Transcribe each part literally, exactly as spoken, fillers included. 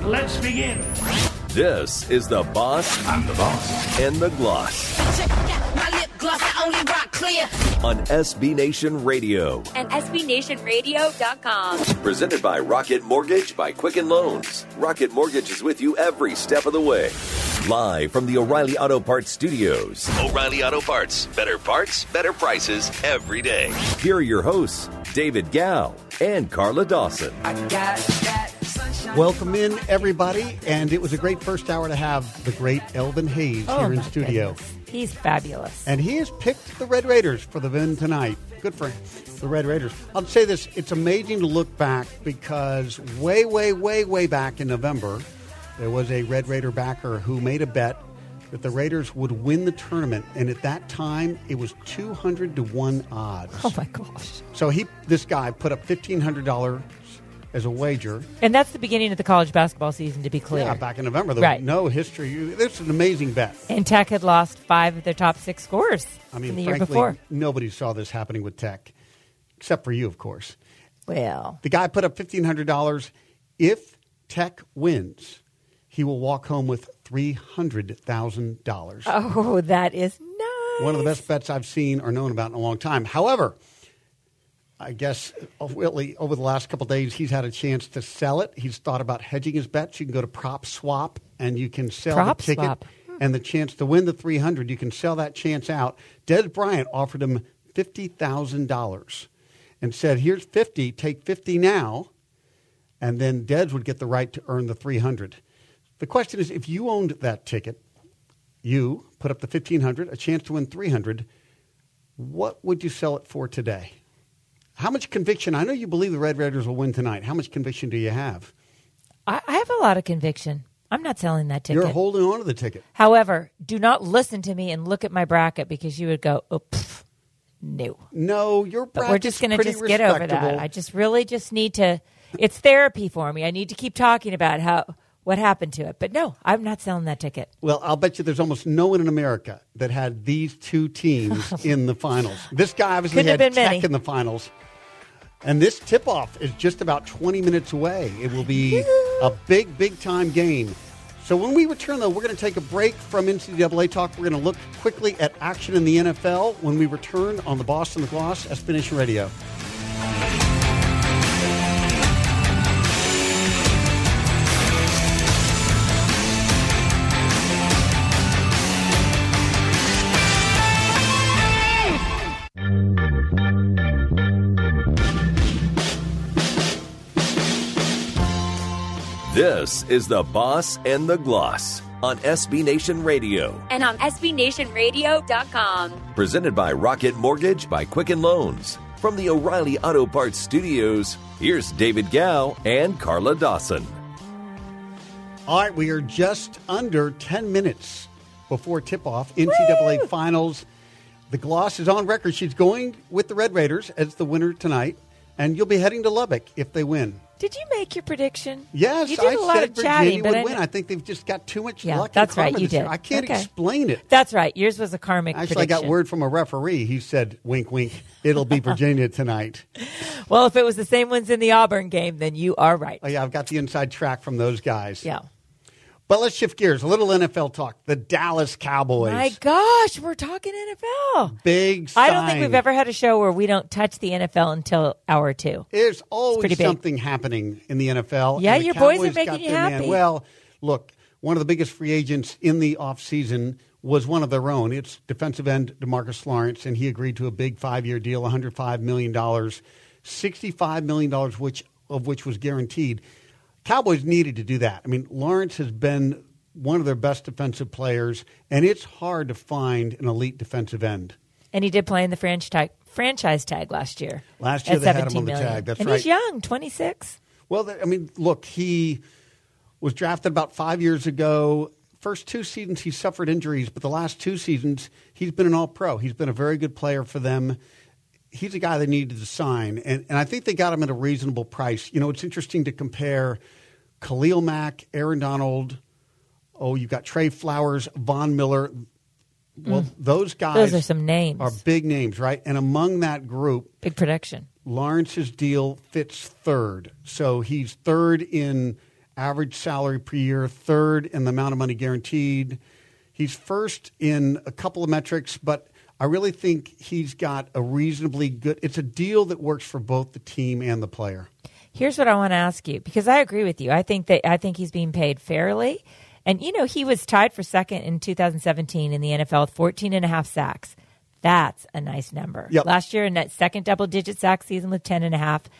Let's begin. This is the Boss I'm the Boss. and the Gloss. Check out my lip gloss, I only rock clear. On S B Nation Radio. And S B Nation Radio dot com. Presented by Rocket Mortgage by Quicken Loans. Rocket Mortgage is with you every step of the way. Live from the O'Reilly Auto Parts Studios. O'Reilly Auto Parts. Better parts, better prices every day. Here are your hosts, David Gow and Carla Dawson. I got that sunshine. Welcome in, everybody, and it was a great first hour to have the great Elvin Hayes Oh, here in my studio. goodness. He's fabulous. And he has picked the Red Raiders for the win tonight. Good for the Red Raiders. I'll say this, it's amazing to look back because way, way, way, way back in November, there was a Red Raider backer who made a bet that the Raiders would win the tournament, and at that time, it was two hundred to one odds. Oh, my gosh. So he, this guy put up fifteen hundred dollars as a wager. And that's the beginning of the college basketball season, to be clear. Yeah, back in November. There Right. was no history. This is an amazing bet. And Tech had lost five of their top six scorers I mean, in the frankly, year before. nobody saw this happening with Tech, except for you, of course. Well, The guy put up fifteen hundred dollars. If Tech wins, he will walk home with three hundred thousand dollars. oh, that is nice. One of the best bets I've seen or known about in a long time. However, I guess really over the last couple of days, he's had a chance to sell it. He's thought about hedging his bets. You can go to Prop Swap, and you can sell Prop the ticket. Swap. And the chance to win the three hundred dollars, you can sell that chance out. Des Bryant offered him fifty thousand dollars and said, here's fifty, take fifty now, and then Des would get the right to earn the three hundred dollars. The question is, if you owned that ticket, you put up the fifteen hundred dollars, a chance to win three hundred dollars, what would you sell it for today? How much conviction? I know you believe the Red Raiders will win tonight. How much conviction do you have? I, I have a lot of conviction. I'm not selling that ticket. You're holding on to the ticket. However, do not listen to me and look at my bracket because you would go, oh, pff, no. No, your But bracket's we're just going to pretty just get over respectable. that. I just really just need to, it's therapy for me. I need to keep talking about how what happened to it. But no, I'm not selling that ticket. Well, I'll bet you there's almost no one in America that had these two teams in the finals. This guy obviously Couldn't had have been Tech many. in the finals. And this tip-off is just about twenty minutes away. It will be a big, big-time game. So when we return, though, we're going to take a break from N C double A talk. We're going to look quickly at action in the N F L when we return on the Boss and the Gloss, S B Nation Radio. This is the Boss and the Gloss on S B Nation Radio. And on S B Nation Radio dot com. Presented by Rocket Mortgage by Quicken Loans. From the O'Reilly Auto Parts Studios, here's David Gow and Carla Dawson. All right, we are just under ten minutes before tip-off. N C double A Finals. The Gloss is on record. She's going with the Red Raiders as the winner tonight, and you'll be heading to Lubbock if they win. Did you make your prediction? Yes, you did I a lot said of Virginia chatting, would but win. I, I think they've just got too much Yeah, luck. that's and karma right, you this year. did. I can't Okay. explain it. That's right. Yours was a karmic Actually, prediction. I got word from a referee. He said, wink, wink, it'll be Virginia tonight. Well, if it was the same ones in the Auburn game, then you are right. Oh, yeah, I've got the inside track from those guys. Yeah. But let's shift gears. A little N F L talk. The Dallas Cowboys. My gosh, we're talking N F L. Big I don't think sign. we've ever had a show where we don't touch the N F L until hour two. There's always pretty big. something happening in the N F L. Yeah, and the your boys are Cowboys making got you their man. happy. Well, look, one of the biggest free agents in the offseason was one of their own. It's defensive end DeMarcus Lawrence, and he agreed to a big five-year deal, one hundred five million dollars, sixty-five million dollars which, of which was guaranteed. Cowboys needed to do that. I mean, Lawrence has been one of their best defensive players, and it's hard to find an elite defensive end. And he did play in the franchise tag, franchise tag last year. Last year at they had him seventeen on the million. tag. That's and right. he's young, twenty-six. Well, th- I mean, look, he was drafted about five years ago. First two seasons he suffered injuries, but the last two seasons he's been an all-pro. He's been a very good player for them. He's a guy they needed to sign, and, and I think they got him at a reasonable price. You know, it's interesting to compare Khalil Mack, Aaron Donald. Oh, you've got Trey Flowers, Von Miller. Well, mm. those guys Those are some names. Are big names, right? And among that group, big production. Lawrence's deal fits third. So he's third in average salary per year, third in the amount of money guaranteed. He's first in a couple of metrics, but I really think he's got a reasonably good – it's a deal that works for both the team and the player. Here's what I want to ask you, because I agree with you. I think that I think he's being paid fairly. And, you know, he was tied for second in two thousand seventeen in the N F L with fourteen and a half sacks. That's a nice number. Yep. Last year in that second double-digit sack season with ten and a half.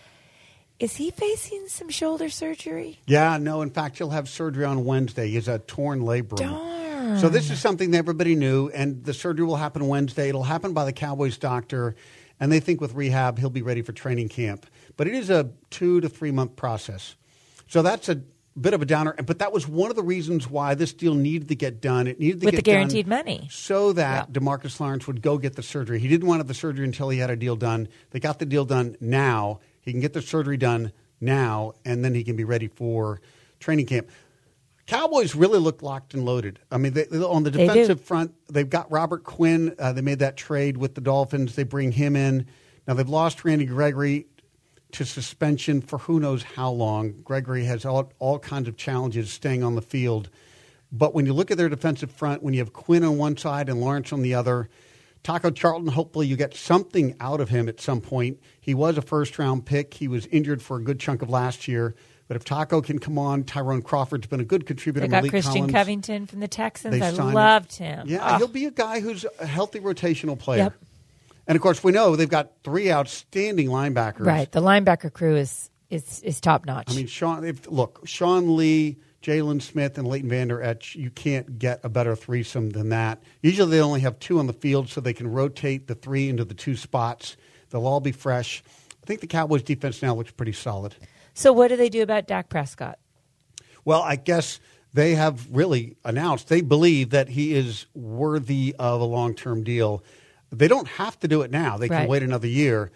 Is he facing some shoulder surgery? Yeah, no. In fact, he'll have surgery on Wednesday. He has a torn labrum. Darn. So this is something that everybody knew, and the surgery will happen Wednesday. It'll happen by the Cowboys doctor, and they think with rehab he'll be ready for training camp. But it is a two- to three-month process. So that's a bit of a downer. But that was one of the reasons why this deal needed to get done. It needed to with get the guaranteed done money. So that yeah. DeMarcus Lawrence would go get the surgery. He didn't want the surgery until he had a deal done. They got the deal done now. He can get the surgery done now, and then he can be ready for training camp. Cowboys really look locked and loaded. I mean, they, on the defensive front, they've got Robert Quinn. Uh, they made that trade with the Dolphins. They bring him in. Now, they've lost Randy Gregory to suspension for who knows how long. Gregory has all, all kinds of challenges staying on the field. But when you look at their defensive front, when you have Quinn on one side and Lawrence on the other, Taco Charlton, hopefully you get something out of him at some point. He was a first-round pick. He was injured for a good chunk of last year. But if Taco can come on, Tyrone Crawford's been a good contributor. They got Malik Christian Collins, Covington from the Texans. They I signed loved him. him. Yeah, oh. he'll be a guy who's a healthy rotational player. Yep. And, of course, we know they've got three outstanding linebackers. Right. The linebacker crew is is, is top-notch. I mean, Sean. If, look, Sean Lee, Jalen Smith, and Leighton Vander Esch, you can't get a better threesome than that. Usually they only have two on the field, so they can rotate the three into the two spots. They'll all be fresh. I think the Cowboys' defense now looks pretty solid. So what do they do about Dak Prescott? Well, I guess they have really announced they believe that he is worthy of a long-term deal. They don't have to do it now. They can right. wait another year.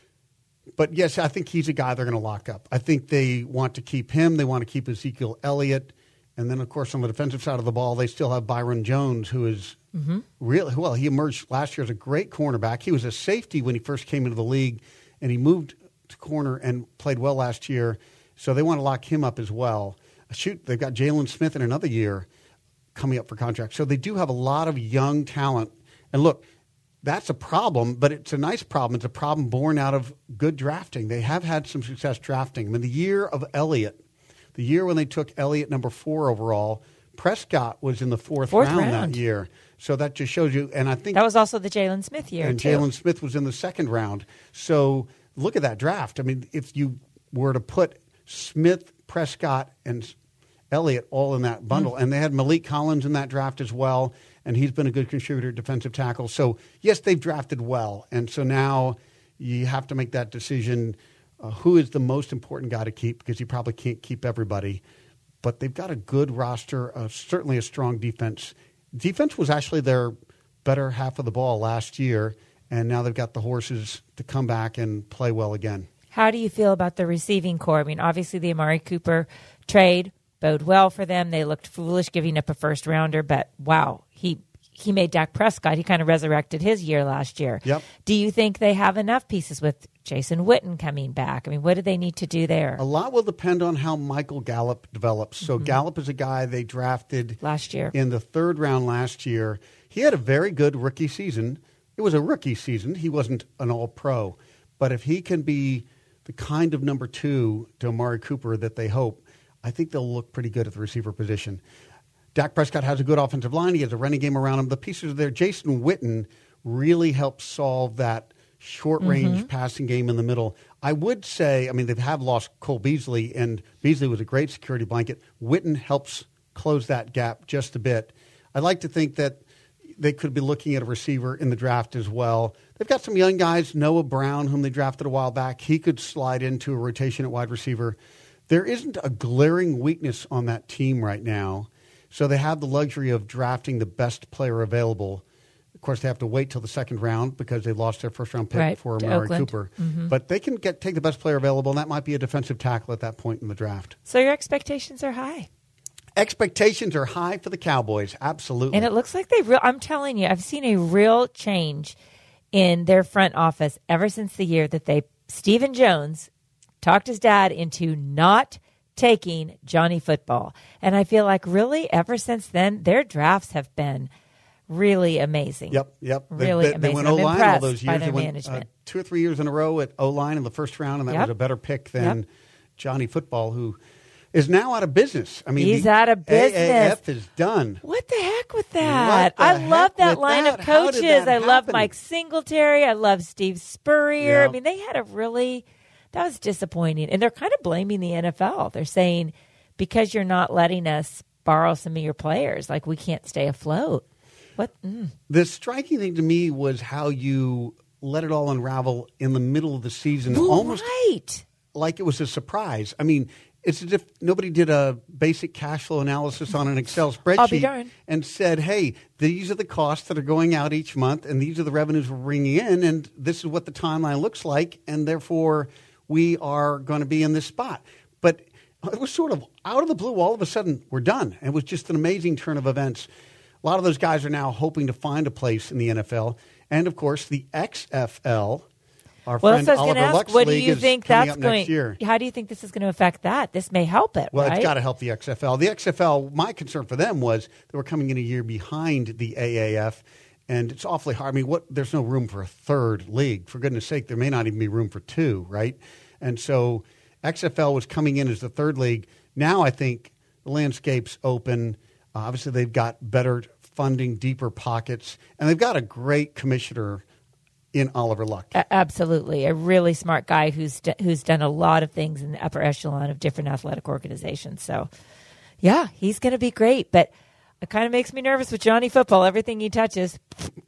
But, yes, I think he's a guy they're going to lock up. I think they want to keep him. They want to keep Ezekiel Elliott. And then, of course, on the defensive side of the ball, they still have Byron Jones, who is mm-hmm. really – well, he emerged last year as a great cornerback. He was a safety when he first came into the league, and he moved to corner and played well last year. So they want to lock him up as well. Shoot, they've got Jalen Smith in another year coming up for contract. So they do have a lot of young talent. And, look – that's a problem, but it's a nice problem. It's a problem born out of good drafting. They have had some success drafting. I mean, the year of Elliott, the year when they took Elliott number four overall, Prescott was in the fourth, fourth round, round that year. So that just shows you. And I think that was also the Jalen Smith year, and too. Jalen Smith was in the second round. So look at that draft. I mean, if you were to put Smith, Prescott, and Elliott all in that bundle, mm. and they had Malik Collins in that draft as well. And he's been a good contributor, defensive tackle. So, yes, they've drafted well. And so now you have to make that decision, uh, who is the most important guy to keep, because you probably can't keep everybody. But they've got a good roster, uh, certainly a strong defense. Defense was actually their better half of the ball last year, and now they've got the horses to come back and play well again. How do you feel about the receiving core? I mean, obviously the Amari Cooper trade bode well for them. They looked foolish giving up a first rounder, but wow, he he made Dak Prescott. He kind of resurrected his year last year. Yep. Do you think they have enough pieces with Jason Witten coming back? I mean, what do they need to do there? A lot will depend on how Michael Gallup develops. So mm-hmm. Gallup is a guy they drafted last year in the third round last year. He had a very good rookie season. It was a rookie season. He wasn't an all-pro. But if he can be the kind of number two to Amari Cooper that they hope, I think they'll look pretty good at the receiver position. Dak Prescott has a good offensive line. He has a running game around him. The pieces are there. Jason Witten really helps solve that short-range mm-hmm. passing game in the middle. I would say, I mean, they have lost Cole Beasley, and Beasley was a great security blanket. Witten helps close that gap just a bit. I'd like to think that they could be looking at a receiver in the draft as well. They've got some young guys, Noah Brown, whom they drafted a while back. He could slide into a rotation at wide receiver. There isn't a glaring weakness on that team right now. So they have the luxury of drafting the best player available. Of course, they have to wait till the second round because they lost their first-round pick right, for Amari Oakland. Cooper. Mm-hmm. But they can get take the best player available, and that might be a defensive tackle at that point in the draft. So your expectations are high. Expectations are high for the Cowboys, absolutely. And it looks like they real. I'm telling you, I've seen a real change in their front office ever since the year that they Stephen Jones talked his dad into not taking Johnny Football. And I feel like really ever since then, their drafts have been really amazing. Yep, yep. Really they, they, amazing. They went I'm O-line impressed all those by years. their They went management. uh, two or three years in a row at O-line in the first round, and that Yep. was a better pick than Yep. Johnny Football, who is now out of business. I mean, He's the out of business. A A F is done. What the heck with that? What the I love heck that with line that? of How did coaches. that I love happen? Mike Singletary. I love Steve Spurrier. Yep. I mean, they had a really, that was disappointing. And they're kind of blaming the N F L. They're saying, because you're not letting us borrow some of your players, like we can't stay afloat. What? Mm. The striking thing to me was how you let it all unravel in the middle of the season, almost Right. like it was a surprise. I mean, it's as if nobody did a basic cash flow analysis on an Excel I'll be spreadsheet darned. and said, hey, these are the costs that are going out each month, and these are the revenues we're bringing in, and this is what the timeline looks like, and therefore we are going to be in this spot. But it was sort of out of the blue. All of a sudden, we're done. It was just an amazing turn of events. A lot of those guys are now hoping to find a place in the N F L. And, of course, the X F L, our Well, friend so I was going Oliver to ask, Luck's what do league you is think coming that's up going? next year. How do you think this is going to affect that? This may help it. Well, right? it's got to help the X F L. The X F L, my concern for them was they were coming in a year behind the A A F, and it's awfully hard. I mean, what? There's no room for a third league. For goodness sake, there may not even be room for two, right? And so X F L was coming in as the third league. Now I think the landscape's open. Uh, obviously, they've got better funding, deeper pockets, and they've got a great commissioner in Oliver Luck. A- absolutely, a really smart guy who's d- who's done a lot of things in the upper echelon of different athletic organizations. So, yeah, he's going to be great. But it kind of makes me nervous with Johnny Football. Everything he touches,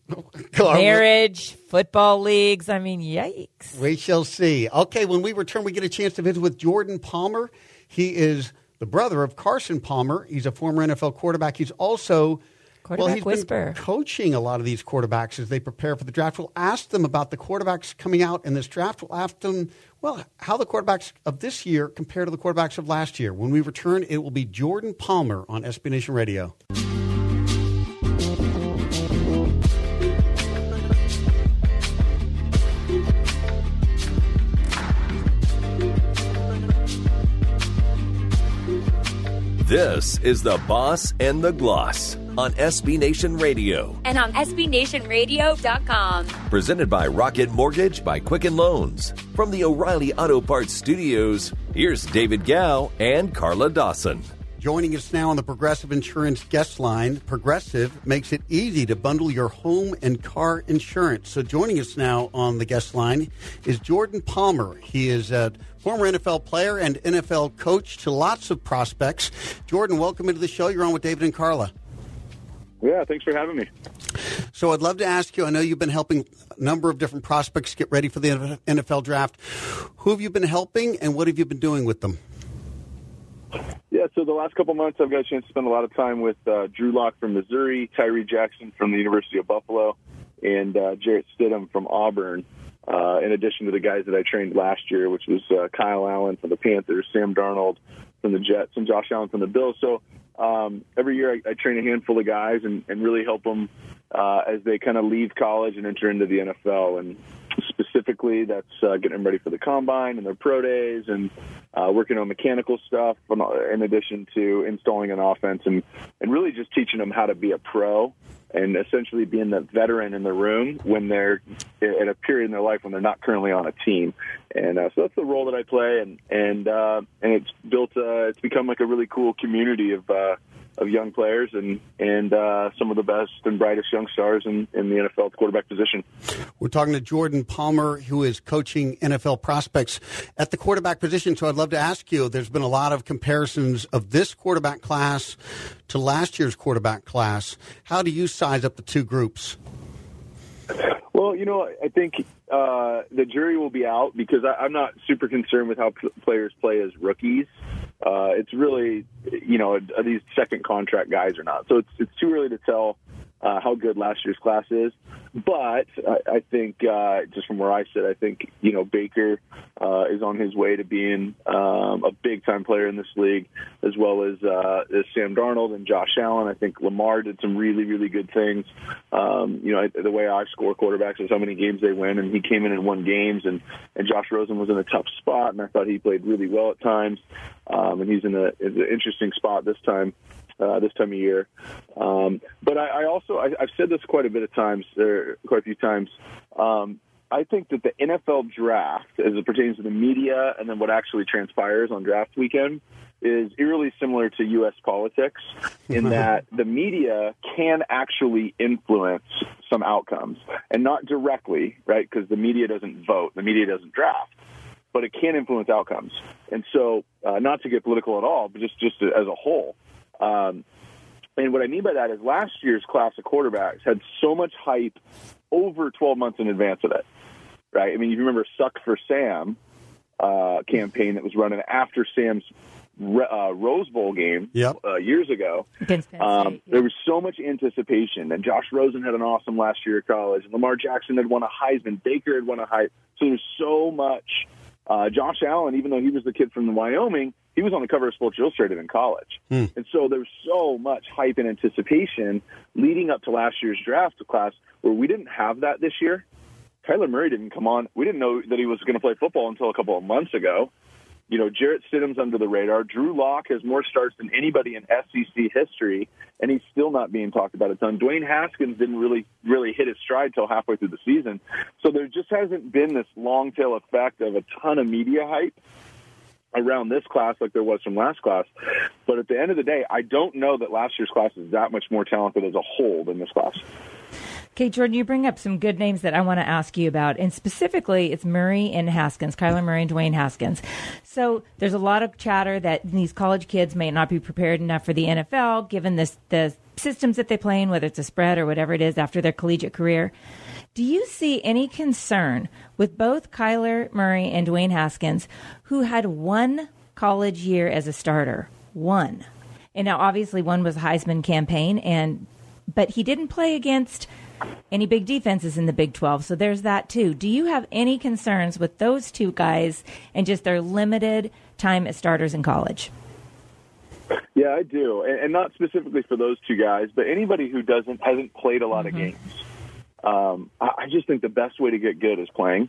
marriage, football leagues. I mean, yikes. We shall see. Okay, when we return, we get a chance to visit with Jordan Palmer. He is the brother of Carson Palmer. He's a former N F L quarterback. He's also Quarterback well, he's whisperer. been coaching a lot of these quarterbacks as they prepare for the draft. We'll ask them about the quarterbacks coming out in this draft. We'll ask them, well, how the quarterbacks of this year compare to the quarterbacks of last year. When we return, it will be Jordan Palmer on S B Nation Radio. This is The Boss and the Gloss on S B Nation Radio. And on S B Nation Radio dot com. Presented by Rocket Mortgage by Quicken Loans. From the O'Reilly Auto Parts Studios, here's David Gow and Carla Dawson. Joining us now on the Progressive Insurance guest line, Progressive makes it easy to bundle your home and car insurance. So joining us now on the guest line is Jordan Palmer. He is a former N F L player and N F L coach to lots of prospects. Jordan, welcome into the show. You're on with David and Carla. Yeah, thanks for having me. So I'd love to ask you, I know you've been helping a number of different prospects get ready for the N F L draft. Who have you been helping and what have you been doing with them? Yeah, so the last couple months I've got a chance to spend a lot of time with uh, Drew Lock from Missouri, Tyree Jackson from the University of Buffalo, and uh, Jarrett Stidham from Auburn, uh, in addition to the guys that I trained last year, which was uh, Kyle Allen from the Panthers, Sam Darnold from the Jets, and Josh Allen from the Bills. So um, every year I, I train a handful of guys and, and really help them uh, as they kind of leave college and enter into the N F L. And specifically, that's uh, getting them ready for the combine and their pro days and uh, working on mechanical stuff in addition to installing an offense and, and really just teaching them how to be a pro and essentially being the veteran in the room when they're at a period in their life when they're not currently on a team. And uh, so that's the role that I play, and and uh, and it's built. Uh, it's become like a really cool community of uh, of young players and and uh, some of the best and brightest young stars in, in the N F L quarterback position. We're talking to Jordan Palmer, who is coaching N F L prospects at the quarterback position. So I'd love to ask you, there's been a lot of comparisons of this quarterback class to last year's quarterback class. How do you size up the two groups? Well, you know, I think uh, the jury will be out because I, I'm not super concerned with how p- players play as rookies. Uh, it's really, you know, are these second contract guys or not? So it's it's too early to tell uh, how good last year's class is. But I, I think, uh, just from where I sit, I think, you know, Baker uh, is on his way to being um, a big-time player in this league, as well as, uh, as Sam Darnold and Josh Allen. I think Lamar did some really, really good things. Um, you know, the way I score quarterbacks is how many games they win, and he came in and won games, and, and Josh Rosen was in a tough spot, and I thought he played really well at times, um, and he's in, a, in an interesting spot this time. Uh, this time of year. Um, but I, I also, I, I've said this quite a bit of times, or quite a few times. Um, I think that the N F L draft, as it pertains to the media and then what actually transpires on draft weekend, is eerily similar to U S politics in that the media can actually influence some outcomes, and not directly, right? Because the media doesn't vote, the media doesn't draft, but it can influence outcomes. And so, uh, not to get political at all, but just, just as a whole. Um, and what I mean by that is last year's class of quarterbacks had so much hype over twelve months in advance of it, right? I mean, you remember Suck for Sam uh, campaign that was running after Sam's uh, Rose Bowl game yep. uh, years ago. Against Penn um, State, yeah. There was so much anticipation, and Josh Rosen had an awesome last year at college. And Lamar Jackson had won a Heisman. Baker had won a Heisman. So there's so much. Uh, Josh Allen, even though he was the kid from Wyoming, he was on the cover of Sports Illustrated in college. Hmm. And so there was so much hype and anticipation leading up to last year's draft class where we didn't have that this year. Kyler Murray didn't come on. We didn't know that he was going to play football until a couple of months ago. You know, Jarrett Stidham's under the radar. Drew Lock has more starts than anybody in S E C history, and he's still not being talked about a ton. Dwayne Haskins didn't really really hit his stride till halfway through the season. So there just hasn't been this long tail effect of a ton of media hype around this class like there was from last class. But at the end of the day, I don't know that last year's class is that much more talented as a whole than this class. Okay, Jordan, you bring up some good names that I want to ask you about, and specifically it's Murray and Haskins, Kyler Murray and Dwayne Haskins. So there's a lot of chatter that these college kids may not be prepared enough for the N F L, given this, the systems that they play in, whether it's a spread or whatever it is after their collegiate career. Do you see any concern with both Kyler Murray and Dwayne Haskins, who had one college year as a starter? One. And now obviously one was a Heisman campaign, and but he didn't play against any big defenses in the Big twelve, so there's that too. Do you have any concerns with those two guys and just their limited time as starters in college? Yeah, I do, and, and not specifically for those two guys, but anybody who doesn't hasn't played a lot mm-hmm. of games. Um, I, I just think the best way to get good is playing,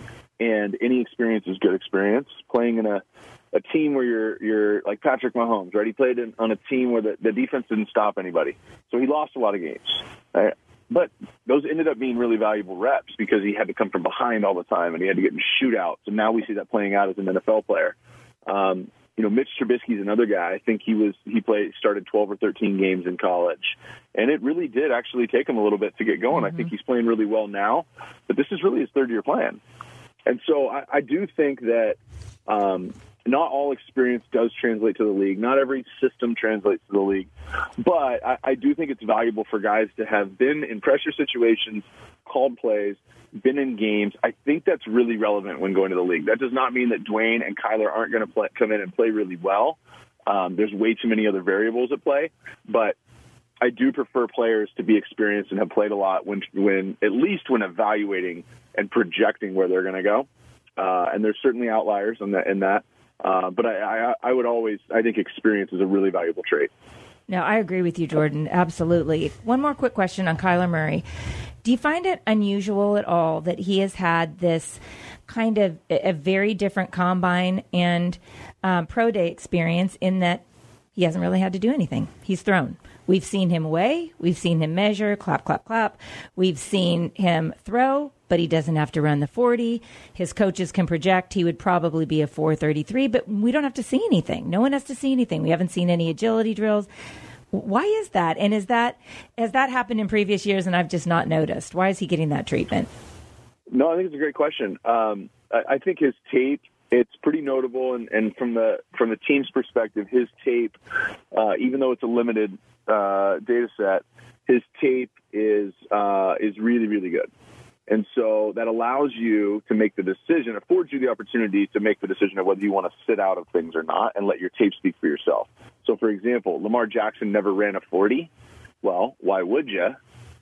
and any experience is good experience. Playing in a, a team where you're you're like Patrick Mahomes, right? He played in, on a team where the, the defense didn't stop anybody, so he lost a lot of games. Right? But those ended up being really valuable reps because he had to come from behind all the time, and he had to get in shootouts. And now we see that playing out as an N F L player. Um, you know, Mitch Trubisky's another guy. I think he was he played started twelve or thirteen games in college, and it really did actually take him a little bit to get going. Mm-hmm. I think he's playing really well now, but this is really his third year plan. And so I, I do think that um, not all experience does translate to the league. Not every system translates to the league. But I, I do think it's valuable for guys to have been in pressure situations, called plays, been in games. I think that's really relevant when going to the league. That does not mean that Dwayne and Kyler aren't going to play, come in and play really well. Um, there's way too many other variables at play. But I do prefer players to be experienced and have played a lot when, when at least when evaluating and projecting where they're going to go. Uh, and there's certainly outliers in that. In that. Uh, but I, I, I would always, I think experience is a really valuable trait. No, I agree with you, Jordan. Absolutely. One more quick question on Kyler Murray. Do you find it unusual at all that he has had this kind of a very different combine and um, pro day experience in that he hasn't really had to do anything? He's thrown. We've seen him weigh. We've seen him measure, clap, clap, clap. We've seen him throw, but he doesn't have to run the forty. His coaches can project he would probably be a four thirty-three, but we don't have to see anything. No one has to see anything. We haven't seen any agility drills. Why is that? And is that has that happened in previous years and I've just not noticed? Why is he getting that treatment? No, I think it's a great question. Um, I, I think his tape, it's pretty notable, and, and from the from the team's perspective, his tape, uh, even though it's a limited uh, data set, his tape is uh, is really, really good. And so that allows you to make the decision, affords you the opportunity to make the decision of whether you want to sit out of things or not and let your tape speak for yourself. So, for example, Lamar Jackson never ran a forty. Well, why would you?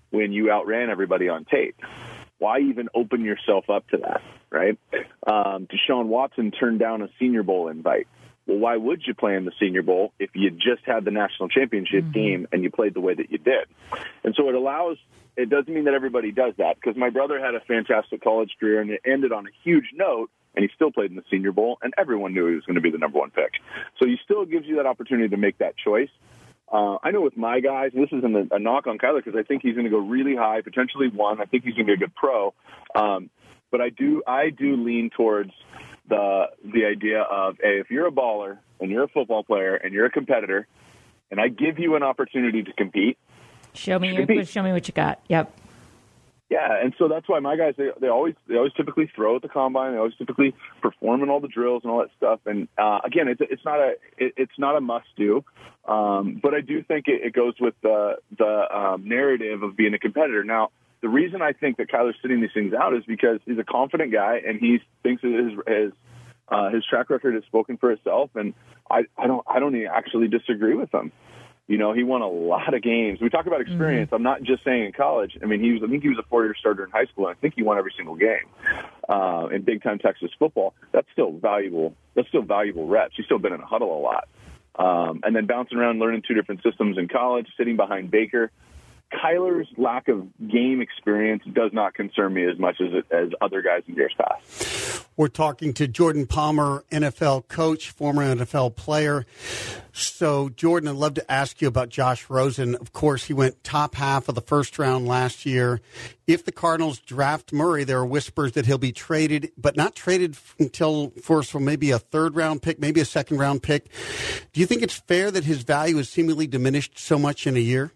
when you outran everybody on tape. Why even open yourself up to that, right? Um, Deshaun Watson turned down a Senior Bowl invite. Well, why would you play in the Senior Bowl if you just had the national championship mm-hmm. game and you played the way that you did? And so it allows, it doesn't mean that everybody does that, because my brother had a fantastic college career and it ended on a huge note, and he still played in the Senior Bowl, and everyone knew he was going to be the number one pick. So he still gives you that opportunity to make that choice. Uh, I know with my guys, and this isn't a, a knock on Kyler because I think he's going to go really high, potentially one. I think he's going to be a good pro. Um, but I do, I do lean towards the the idea of, hey, if you're a baller and you're a football player and you're a competitor, and I give you an opportunity to compete, show me your, compete. show me what you got. Yep. Yeah, and so that's why my guys, they they always they always typically throw at the combine. They always typically perform in all the drills and all that stuff. And uh, again, it's it's not a it, it's not a must do, um, but I do think it, it goes with the the um, narrative of being a competitor. Now, the reason I think that Kyler's sitting these things out is because he's a confident guy and he thinks that his his uh, his track record has spoken for itself. And I I don't I don't actually disagree with him. You know, he won a lot of games. We talk about experience. Mm-hmm. I'm not just saying in college. I mean, he was. I think he was a four-year starter in high school, and I think he won every single game uh, in big-time Texas football. That's still valuable. That's still valuable reps. He's still been in a huddle a lot, um, and then bouncing around, learning two different systems in college, sitting behind Baker. Kyler's lack of game experience does not concern me as much as it, as other guys in years past. We're talking to Jordan Palmer, N F L coach, former N F L player. So, Jordan, I'd love to ask you about Josh Rosen. Of course, he went top half of the first round last year. If the Cardinals draft Murray, there are whispers that he'll be traded, but not traded until for, for maybe a third-round pick, maybe a second-round pick. Do you think it's fair that his value is seemingly diminished so much in a year?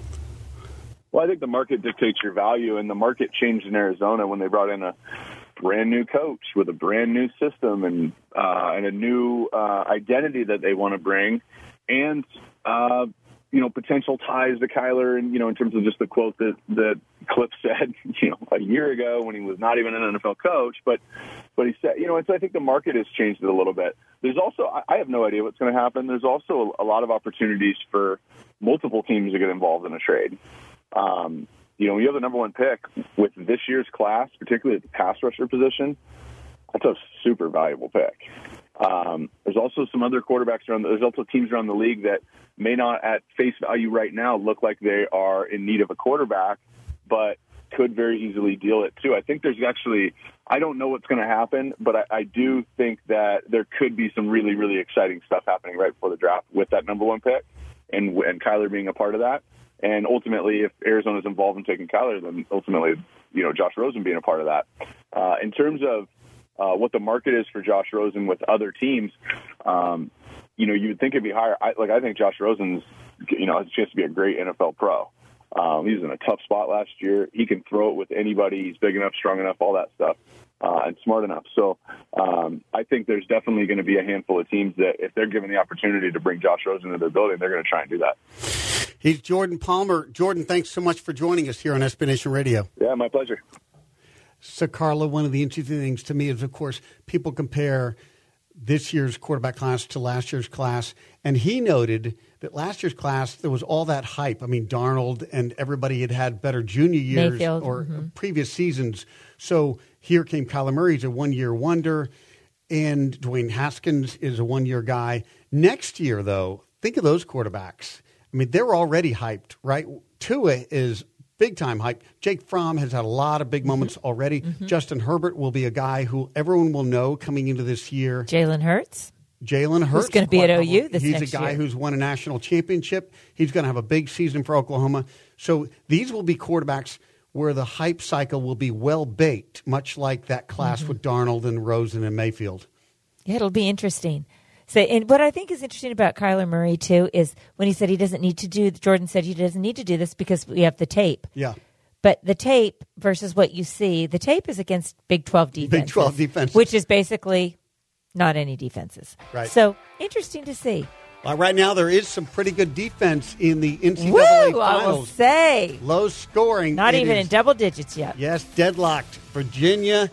Well, I think the market dictates your value, and the market changed in Arizona when they brought in a brand new coach with a brand new system and uh, and a new uh, identity that they want to bring, and uh, you know, potential ties to Kyler, and you know, in terms of just the quote that that Cliff said, you know, a year ago when he was not even an N F L coach, but but he said, you know, it's, I think the market has changed it a little bit. There's also, I have no idea what's going to happen. There's also a lot of opportunities for multiple teams to get involved in a trade. Um, you know, when you have the number one pick with this year's class, particularly at the pass rusher position, that's a super valuable pick. Um, there's also some other quarterbacks around. There's also teams around the league that may not, at face value right now, look like they are in need of a quarterback, but could very easily deal it too. I think there's actually, I don't know what's going to happen, but I, I do think that there could be some really, really exciting stuff happening right before the draft with that number one pick, and and Kyler being a part of that. And ultimately, if Arizona's involved in taking Kyler, then ultimately, you know, Josh Rosen being a part of that. Uh, in terms of uh, what the market is for Josh Rosen with other teams, um, you know, you would think it'd be higher. I, like, I think Josh Rosen's, you know, has a chance to be a great N F L pro. Um, he was in a tough spot last year. He can throw it with anybody. He's big enough, strong enough, all that stuff, uh, and smart enough. So um, I think there's definitely going to be a handful of teams that, if they're given the opportunity to bring Josh Rosen into their building, they're going to try and do that. He's Jordan Palmer. Jordan, thanks so much for joining us here on S B Nation Radio. Yeah, my pleasure. So, Carla, one of the interesting things to me is, of course, people compare this year's quarterback class to last year's class, and he noted that last year's class, there was all that hype. I mean, Darnold and everybody had had better junior years Mayfield, or mm-hmm. previous seasons. So here came Kyler Murray. He's a one-year wonder, and Dwayne Haskins is a one-year guy. Next year, though, think of those quarterbacks. I mean, they're already hyped, right? Tua is big-time hype. Jake Fromm has had a lot of big moments mm-hmm. already. Mm-hmm. Justin Herbert will be a guy who everyone will know coming into this year. Jalen Hurts. Jalen Hurts. Who's going to be at O U this He's next a guy year. who's won a national championship. He's going to have a big season for Oklahoma. So these will be quarterbacks where the hype cycle will be well-baked, much like that class mm-hmm. with Darnold and Rosen and Mayfield. Yeah, it'll be interesting. So, and what I think is interesting about Kyler Murray, too, is when he said he doesn't need to do, Jordan said he doesn't need to do this because we have the tape. Yeah. But the tape versus what you see, the tape is against Big twelve defenses. Big twelve defenses. Which is basically not any defenses. Right. So, interesting to see. Well, right now, there is some pretty good defense in the N C double A Woo, finals. I will say. Low scoring. Not It even is, in double digits yet. Yes, deadlocked. Virginia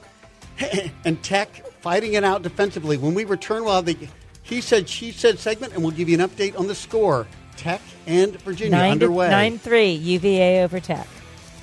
and Tech fighting it out defensively. When we return, we'll have the He Said, She Said segment, and we'll give you an update on the score. Tech and Virginia nine underway. nine three, U V A over Tech.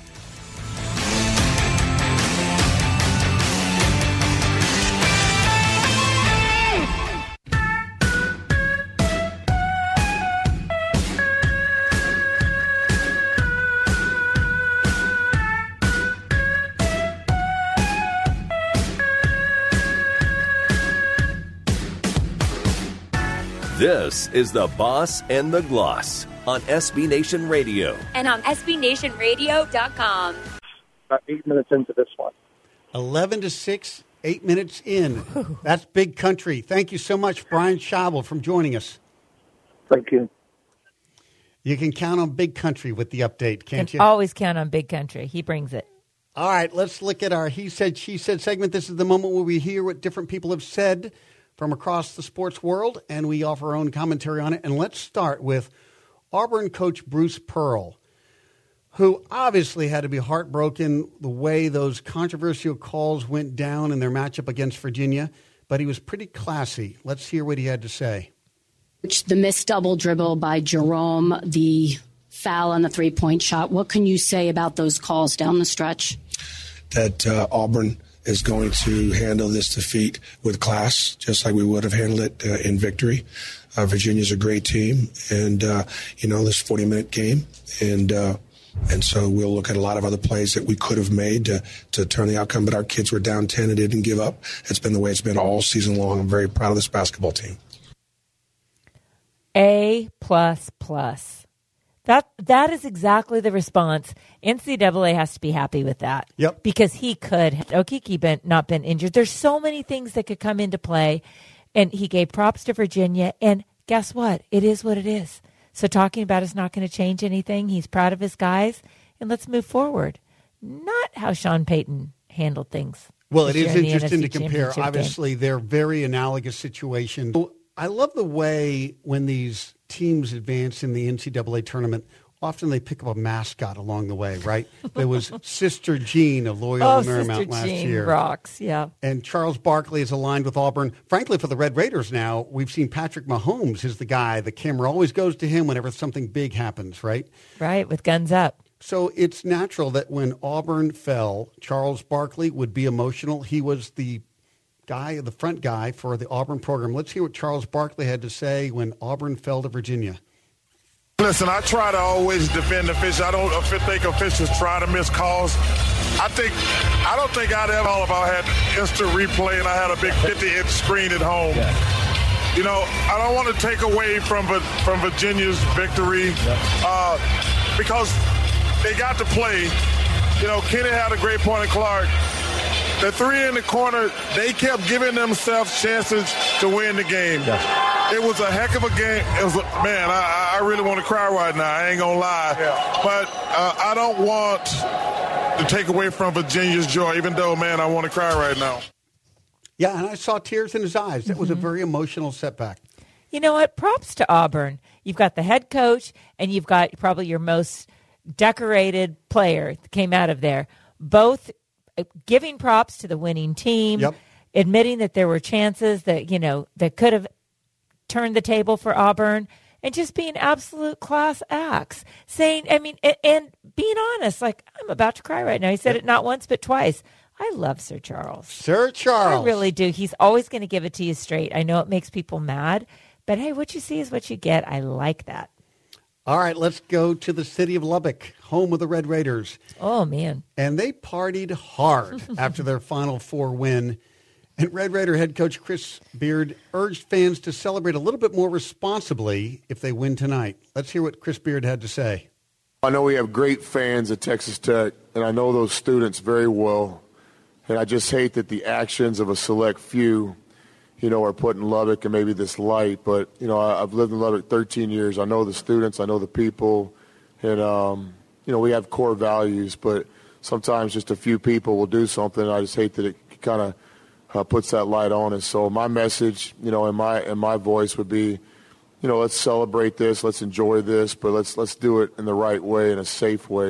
This is The Boss and the Gloss on S B Nation Radio. And on S B Nation Radio dot com. About eight minutes into this one. eleven to six, eight minutes in. That's big country. Thank you so much, Brian Schabel, from joining us. Thank you. You can count on big country with the update, can't Can you? always count on Big Country. He brings it. All right, let's look at our He Said, She Said segment. This is the moment where we hear what different people have said from across the sports world, and we offer our own commentary on it. And let's start with Auburn coach Bruce Pearl, who obviously had to be heartbroken the way those controversial calls went down in their matchup against Virginia, but he was pretty classy. Let's hear what he had to say. The missed double dribble by Jerome, the foul on the three-point shot. What can you say about those calls down the stretch? That uh, Auburn is going to handle this defeat with class, just like we would have handled it uh, in victory. Uh, Virginia's a great team, and, uh, you know, this forty-minute game, and uh, and so we'll look at a lot of other plays that we could have made to, to turn the outcome, but our kids were down ten and didn't give up. It's been the way it's been all season long. I'm very proud of this basketball team. A plus plus. That that is exactly the response. N C double A has to be happy with that. Yep. Because he could had Okeke been not been injured. There's so many things that could come into play, and he gave props to Virginia. And guess what? It is what it is. So talking about it's not going to change anything. He's proud of his guys, and let's move forward. Not how Sean Payton handled things. Well, it this is year in the interesting N F to C compare. Championship game. Obviously, they're very analogous situations. I love the way when these teams advance in the N C double A tournament, often they pick up a mascot along the way, right? There was Sister Jean of Loyola Oh, Marymount Sister last Jean year. rocks, yeah. And Charles Barkley is aligned with Auburn. Frankly, for the Red Raiders now, we've seen Patrick Mahomes is the guy. The camera always goes to him whenever something big happens, right? Right, with guns up. So it's natural that when Auburn fell, Charles Barkley would be emotional. He was the guy, the front guy for the Auburn program. Let's hear what Charles Barkley had to say when Auburn fell to Virginia. Listen, I try to always defend officials. I don't think officials try to miss calls. I think I don't think I'd ever all about had instant replay and I had a big fifty-inch screen at home. Yeah. You know, I don't want to take away from from Virginia's victory uh, because they got to play. You know, Kenny had a great point in Clark. The three in the corner, they kept giving themselves chances to win the game. Yeah. It was a heck of a game. It was, a, man, I, I really want to cry right now. I ain't going to lie. Yeah. But uh, I don't want to take away from Virginia's joy, even though, man, I want to cry right now. Yeah, and I saw tears in his eyes. That mm-hmm. was a very emotional setback. You know what? Props to Auburn. You've got the head coach, and you've got probably your most decorated player that came out of there. Both giving props to the winning team, yep. admitting that there were chances that, you know, that could have turned the table for Auburn, and just being absolute class acts. Saying, I mean, and, and being honest, like, I'm about to cry right now. He said yep. it not once but twice. I love Sir Charles. Sir Charles. I really do. He's always going to give it to you straight. I know it makes people mad, but hey, what you see is what you get. I like that. All right, let's go to the city of Lubbock, home of the Red Raiders. Oh, man. And they partied hard after their Final Four win. And Red Raider head coach Chris Beard urged fans to celebrate a little bit more responsibly if they win tonight. Let's hear what Chris Beard had to say. I know we have great fans at Texas Tech, and I know those students very well. And I just hate that the actions of a select few, you know, are put in Lubbock and maybe this light. But, you know, I, I've lived in Lubbock thirteen years. I know the students. I know the people. And, um, you know, we have core values. But sometimes just a few people will do something. I just hate that it kind of uh, puts that light on us. So my message, you know, in my in my voice would be, you know, let's celebrate this. Let's enjoy this. But let's let's do it in the right way, in a safe way.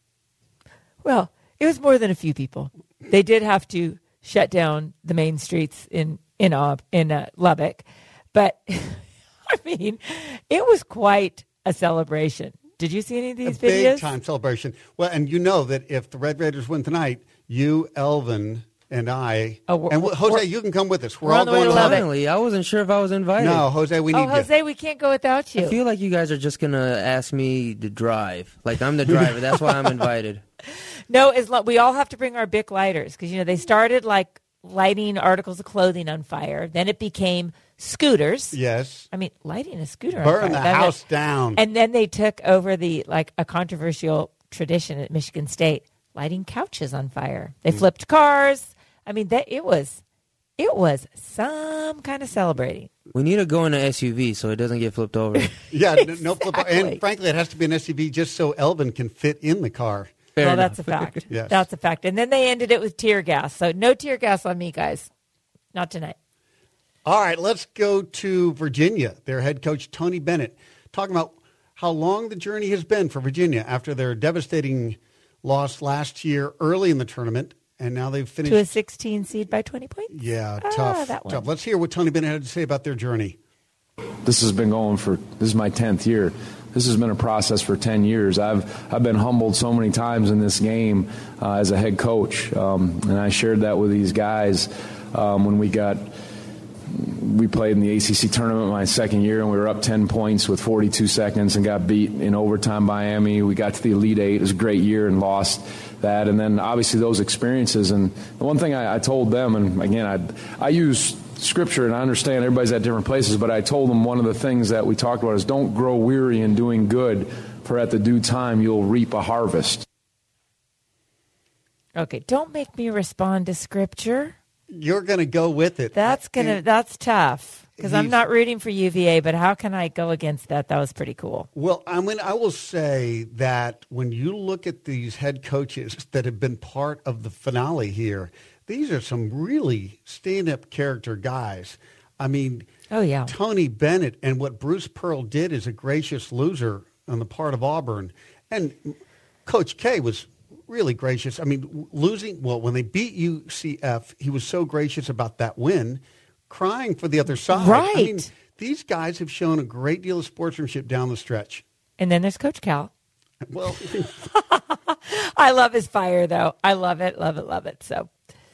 Well, it was more than a few people. They did have to shut down the main streets in in uh, in uh, Lubbock, but I mean, it was quite a celebration. Did you see any of these a videos? Big time celebration. Well, and you know that if the Red Raiders win tonight, you, Elvin, and I, oh, and Jose, you can come with us. We're, we're all on the going way to Lubbock. Finally, I wasn't sure if I was invited. No, Jose, we need oh, you. Jose, we can't go without you. I feel like you guys are just gonna ask me to drive. Like I'm the driver. That's why I'm invited. No, as lo- we all have to bring our Bic lighters because you know they started like lighting articles of clothing on fire. Then it became scooters. Yes. I mean, lighting a scooter Burn on fire. the That house is- down. And then they took over the, like, a controversial tradition at Michigan State, lighting couches on fire. They Mm. flipped cars. I mean, that it was, it was some kind of celebrating. We need to go in an S U V so it doesn't get flipped over. Yeah, no, no flip. Exactly. And frankly, it has to be an S U V just so Elvin can fit in the car. Fair well, enough. that's a fact. Yes. That's a fact. And then they ended it with tear gas. So no tear gas on me, guys. Not tonight. All right, let's go to Virginia. Their head coach, Tony Bennett, talking about how long the journey has been for Virginia after their devastating loss last year early in the tournament. And now they've finished. To a sixteen seed by twenty points? Yeah, Ah, tough. that one. tough. Let's hear what Tony Bennett had to say about their journey. This has been going for, this is my tenth year. This has been a process for ten years. I've I've been humbled so many times in this game uh, as a head coach. Um, and I shared that with these guys um, when we got, we played in the A C C tournament my second year, and we were up ten points with forty-two seconds and got beat in overtime by Miami. We got to the Elite Eight. It was a great year and lost that. And then obviously those experiences. And the one thing I, I told them, and again, I I use Scripture, and I understand everybody's at different places, but I told them one of the things that we talked about is don't grow weary in doing good, for at the due time you'll reap a harvest. Okay, don't make me respond to Scripture. You're going to go with it. That's gonna. And That's tough because I'm he's- not rooting for U V A. But how can I go against that? That was pretty cool. Well, I mean, I will say that when you look at these head coaches that have been part of the finale here, these are some really stand-up character guys. I mean, Oh yeah. Tony Bennett and what Bruce Pearl did as a gracious loser on the part of Auburn. And Coach K was really gracious. I mean, losing, well, when they beat U C F, he was so gracious about that win, crying for the other side. Right. I mean, these guys have shown a great deal of sportsmanship down the stretch. And then there's Coach Cal. Well, I love his fire, though. I love it, love it, love it. So,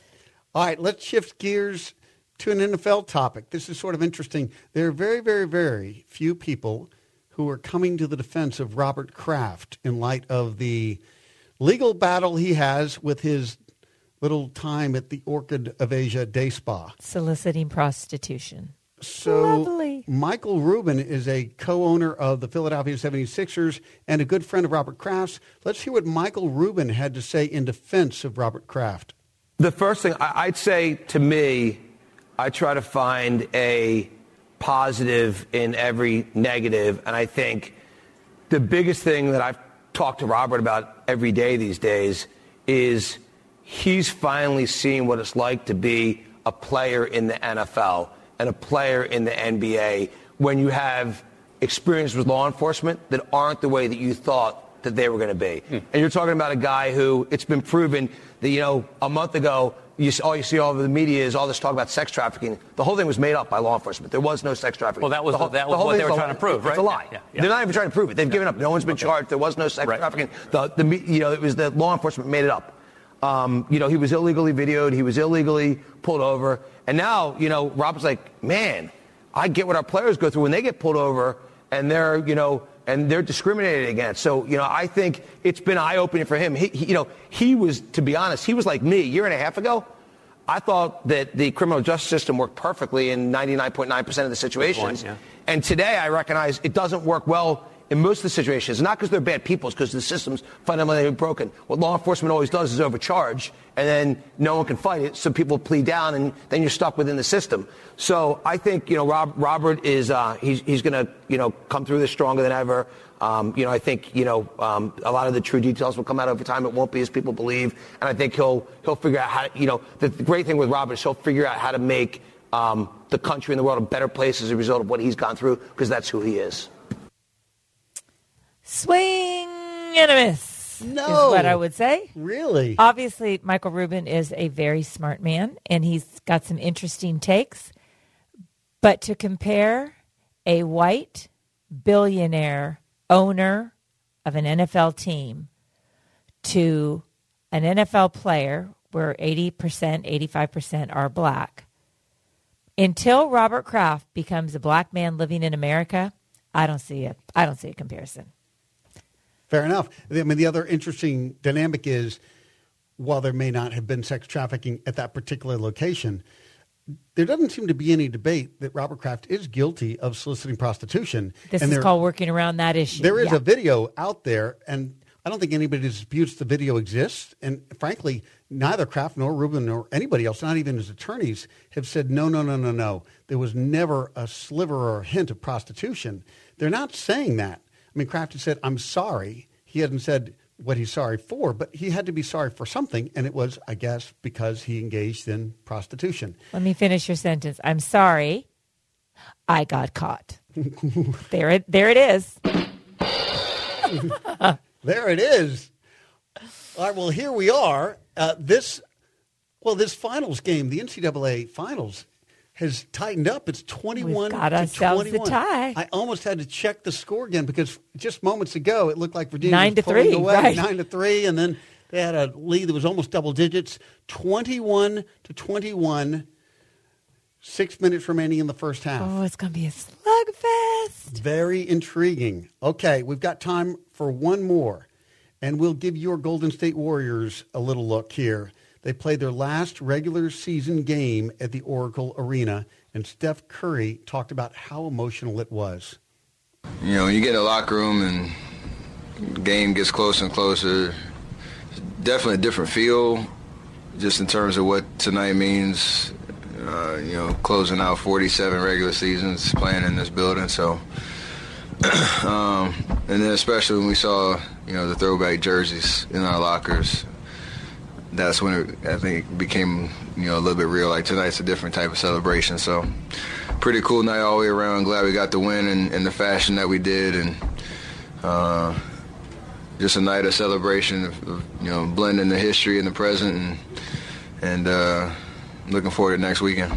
all right, let's shift gears to an N F L topic. This is sort of interesting. There are very, very, very few people who are coming to the defense of Robert Kraft in light of the legal battle he has with his little time at the Orchid of Asia Day Spa. soliciting prostitution. So Lovely. Michael Rubin is a co-owner of the Philadelphia seventy-sixers and a good friend of Robert Kraft's. Let's hear what Michael Rubin had to say in defense of Robert Kraft. The first thing I- I'd say, to me, I try to find a positive in every negative. And I think the biggest thing that I've talked to Robert about every day these days is he's finally seen what it's like to be a player in the N F L and a player in the N B A when you have experience with law enforcement that aren't the way that you thought that they were going to be. Hmm. And you're talking about a guy who it's been proven that, you know, a month ago, you, all you see all over the media is all this talk about sex trafficking. The whole thing was made up by law enforcement. There was no sex trafficking. Well, that was the whole, that the was whole what they thing's were a trying lie. to prove, right? It's a lie. Yeah, yeah. They're not even trying to prove it. They've given up. No one's been charged. There was no sex Right. trafficking. The, the, you know, it was the law enforcement made it up. Um, you know, he was illegally videoed. He was illegally pulled over. And now, you know, Robert's like, man, I get what our players go through when they get pulled over and they're, you know, and they're discriminated against. So, you know, I think it's been eye-opening for him. He, he, you know, he was, to be honest, he was like me a year and a half ago. I thought that the criminal justice system worked perfectly in ninety-nine point nine percent of the situations. Good point, yeah. And today I recognize it doesn't work well in most of the situations, not because they're bad people, it's because the system's fundamentally broken. What law enforcement always does is overcharge, and then no one can fight it, so people plead down, and then you're stuck within the system. So I think, you know, Rob, Robert is, uh, he's, he's going to, you know, come through this stronger than ever. Um, you know, I think, you know, um, a lot of the true details will come out over time. It won't be as people believe. And I think he'll, he'll figure out how to, you know, the, the great thing with Robert is he'll figure out how to make um, the country and the world a better place as a result of what he's gone through, because that's who he is. Swing and a miss No. is what I would say. Really? Obviously, Michael Rubin is a very smart man, and he's got some interesting takes. But to compare a white billionaire owner of an N F L team to an N F L player where eighty percent, eighty-five percent are black, until Robert Kraft becomes a black man living in America, I don't see a, I don't see a comparison. Fair enough. I mean, the other interesting dynamic is while there may not have been sex trafficking at that particular location, there doesn't seem to be any debate that Robert Kraft is guilty of soliciting prostitution. This and is there, called working around that issue. There is yeah. a video out there, and I don't think anybody disputes the video exists. And frankly, neither Kraft nor Rubin nor anybody else, not even his attorneys, have said, no, no, no, no, no. There was never a sliver or a hint of prostitution. They're not saying that. I mean, Kraft has said, I'm sorry. He hasn't said what he's sorry for, but he had to be sorry for something, and it was, I guess, because he engaged in prostitution. Let me finish your sentence. I'm sorry. I got caught. there it, there it is. There it is. All right, well, here we are. Uh, this, well, this finals game, the N C double A finals, has tightened up. It's twenty-one We've got to ourselves twenty-one. a tie. I almost had to check the score again because just moments ago it looked like Virginia Nine was to pulling three, away, right. nine to three, and then they had a lead that was almost double digits, twenty-one to twenty-one. Six minutes remaining in the first half. Oh, it's going to be a slugfest. Very intriguing. Okay, we've got time for one more, and we'll give your Golden State Warriors a little look here. They played their last regular season game at the Oracle Arena, and Steph Curry talked about how emotional it was. You know, when you get in the locker room and the game gets closer and closer, it's definitely a different feel, just in terms of what tonight means. Uh, you know, closing out forty-seven regular seasons playing in this building. So, um, and then especially when we saw, you know, the throwback jerseys in our lockers, that's when it, I think it became, you know, a little bit real. Like tonight's a different type of celebration. So, pretty cool night all the way around. Glad we got the win in, in the fashion that we did, and uh, just a night of celebration of, of, you know, blending the history and the present, and and. Uh, Looking forward to next weekend.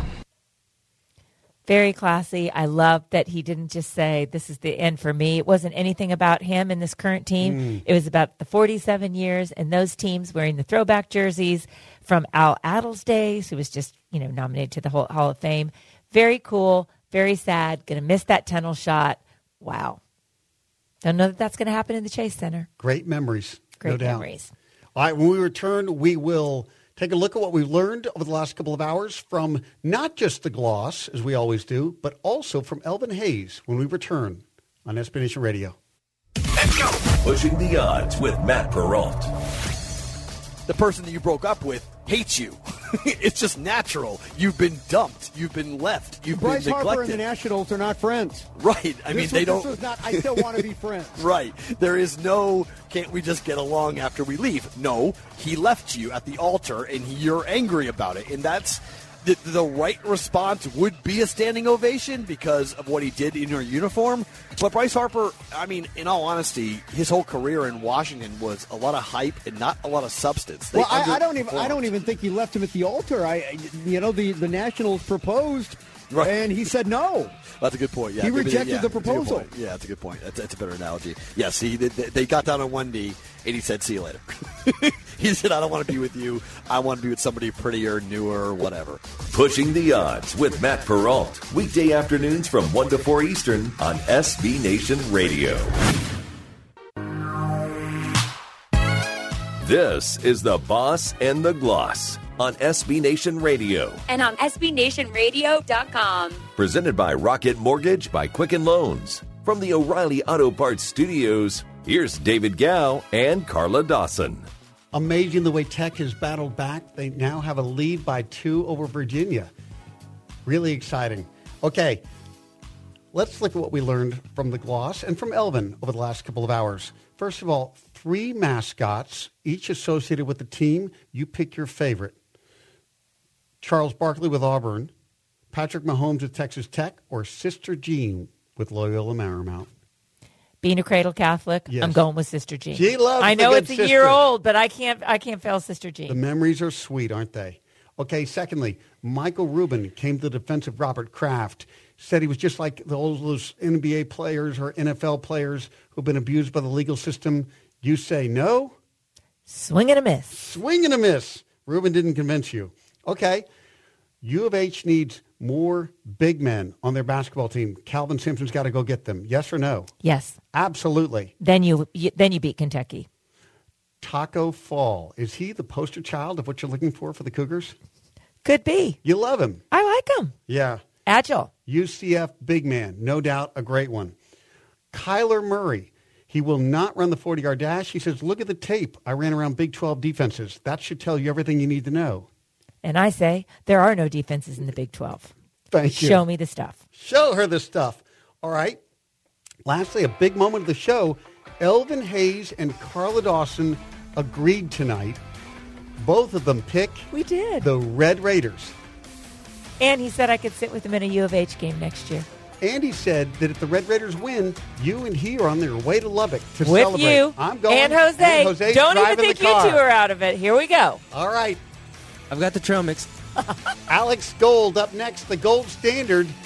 Very classy. I love that he didn't just say, this is the end for me. It wasn't anything about him and this current team. Mm. It was about the forty-seven years and those teams wearing the throwback jerseys from Al Attles' days, who was just, you know, nominated to the Hall of Fame. Very cool. Very sad. Going to miss that tunnel shot. Wow. Don't know that that's going to happen in the Chase Center. Great memories. Great no doubt. memories. All right, when we return, we will take a look at what we've learned over the last couple of hours from not just the gloss, as we always do, but also from Elvin Hayes when we return on S B Nation Radio. Let's go. Pushing the odds with Matt Perrault. The person that you broke up with hates you. It's just natural. You've been dumped. You've been left. You've Bryce been neglected. Harper and the Nationals are not friends. Right. I this mean, was, they don't. This was not. I still want to be friends. Right. There is no. Can't we just get along after we leave? No. He left you at the altar, and you're angry about it, and that's. The, the right response would be a standing ovation because of what he did in your uniform. But Bryce Harper, I mean, in all honesty, his whole career in Washington was a lot of hype and not a lot of substance. They well, I, I don't even. I don't even think he left him at the altar. I, you know, the the Nationals proposed, right. And he said no. That's a good point. Yeah, he maybe, rejected yeah, the proposal. That's yeah, that's a good point. That's, that's a better analogy. Yes, he they, they got down on one knee and he said, "See you later." He said, "I don't want to be with you. I want to be with somebody prettier, newer, whatever." Pushing the Odds with Matt Perrault. Weekday afternoons from one to four Eastern on S B Nation Radio. This is The Boss and the Gloss on S B Nation Radio. And on S B Nation Radio dot com. Presented by Rocket Mortgage by Quicken Loans. From the O'Reilly Auto Parts Studios, here's David Gow and Carla Dawson. Amazing the way Tech has battled back. They now have a lead by two over Virginia. Really exciting. Okay, let's look at what we learned from the gloss and from Elvin over the last couple of hours. First of all, three mascots, each associated with the team. You pick your favorite. Charles Barkley with Auburn, Patrick Mahomes with Texas Tech, or Sister Jean with Loyola Marymount. Being a cradle Catholic, yes. I'm going with Sister Jean. She loves I know the it's good a sister. year old, but I can't I can't fail Sister Jean. The memories are sweet, aren't they? Okay, secondly, Michael Rubin came to the defense of Robert Kraft, said he was just like those, those N B A players or N F L players who've been abused by the legal system. You say no? Swing and a miss. Swing and a miss. Rubin didn't convince you. Okay, U of H needs more big men on their basketball team. Calvin Simpson's got to go get them. Yes or no? Yes. Absolutely. Then you, you then you beat Kentucky. Taco Fall. Is he the poster child of what you're looking for for the Cougars? Could be. You love him. I like him. Yeah. Agile. U C F big man. No doubt a great one. Kyler Murray. He will not run the forty-yard dash. He says, look at the tape. I ran around Big twelve defenses. That should tell you everything you need to know. And I say, there are no defenses in the Big twelve. Thank you. Show me the stuff. Show her the stuff. All right. Lastly, a big moment of the show. Elvin Hayes and Carla Dawson agreed tonight. Both of them pick we did the Red Raiders. And he said I could sit with him in a U of H game next year. And he said that if the Red Raiders win, you and he are on their way to Lubbock to with celebrate. you I'm going. And Jose. And Jose's Don't even driving think the you car. two are out of it. Here we go. All right. I've got the trail mix. Alex Gold up next, the gold standard.